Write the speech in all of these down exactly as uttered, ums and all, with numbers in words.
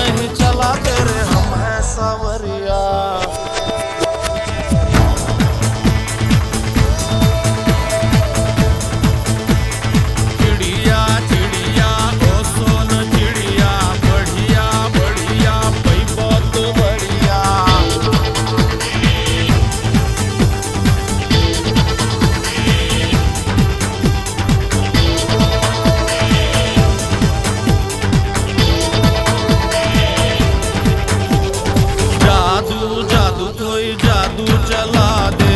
नहीं चला तेरे हम है सावरिया। जादू चला दे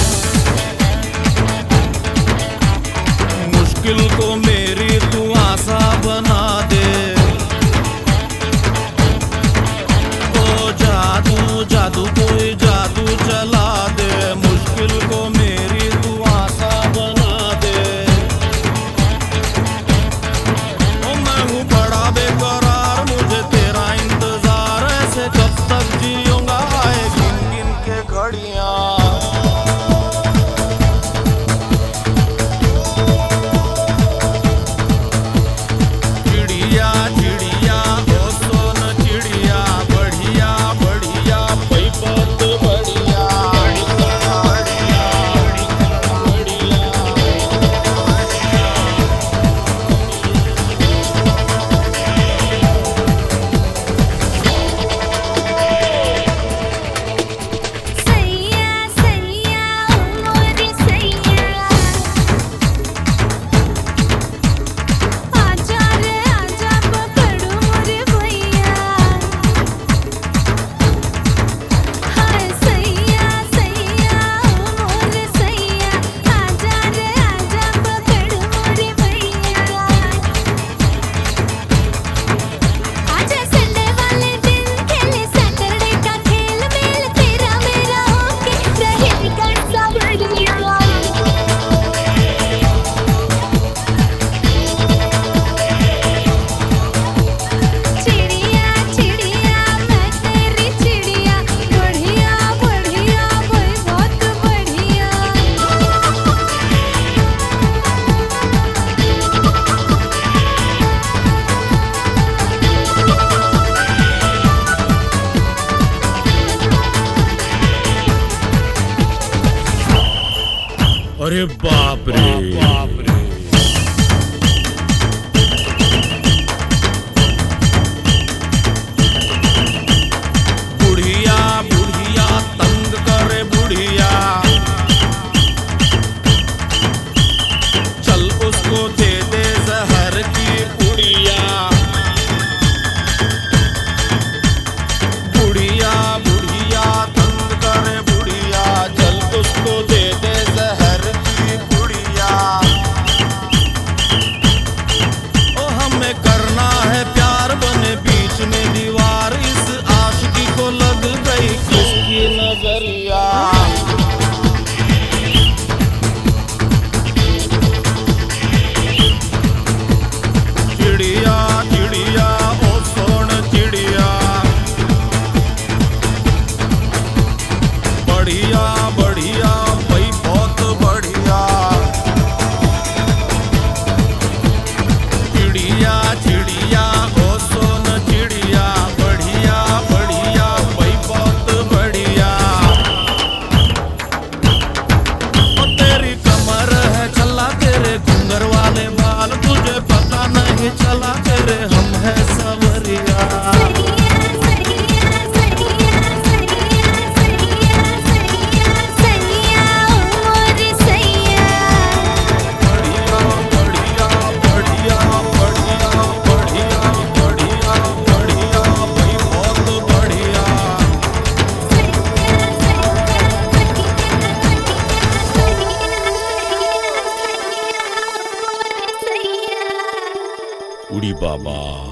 मुश्किल को मेरी तू आसा बना दे। ओ जादू जादू कोई जादू चला दे मुश्किल को मेरी तू आसा बना दे। ओ मैं हूँ बड़ा बेकरार मुझे तेरा इंतजार ऐसे कब तक जीऊंगा आएगी घड़ियां। चिड़िया चिड़िया ओ सोन चिड़िया बढ़िया बढ़िया भाई बहुत बढ़िया बढ़िया बढ़िया। अरे बाप रे बाप रे। बुढ़िया बुढ़िया तंग करे बुढ़िया चल उसको दे दे जहर की पुड़िया। बुढ़िया बुढ़िया तंग करे बुढ़िया चल उसको दे दे जहर की पुड़िया। ओ हमें करना है प्यार बने बीच में दीवार इस आशिकी को लग गई किसकी नजरिया। चिड़िया चिड़िया ओ सोन चिड़िया बढ़िया बढ़िया भाई बहुत बढ़िया। चिड़िया चिड़िया ओ सोन चिड़िया बढ़िया बढ़िया भाई बहुत बढ़िया। ओ तेरी कमर है चला तेरे घुंघर वाले बाल तुझे पता नहीं चला तेरे हम है सावरिया। उड़ी बाबा।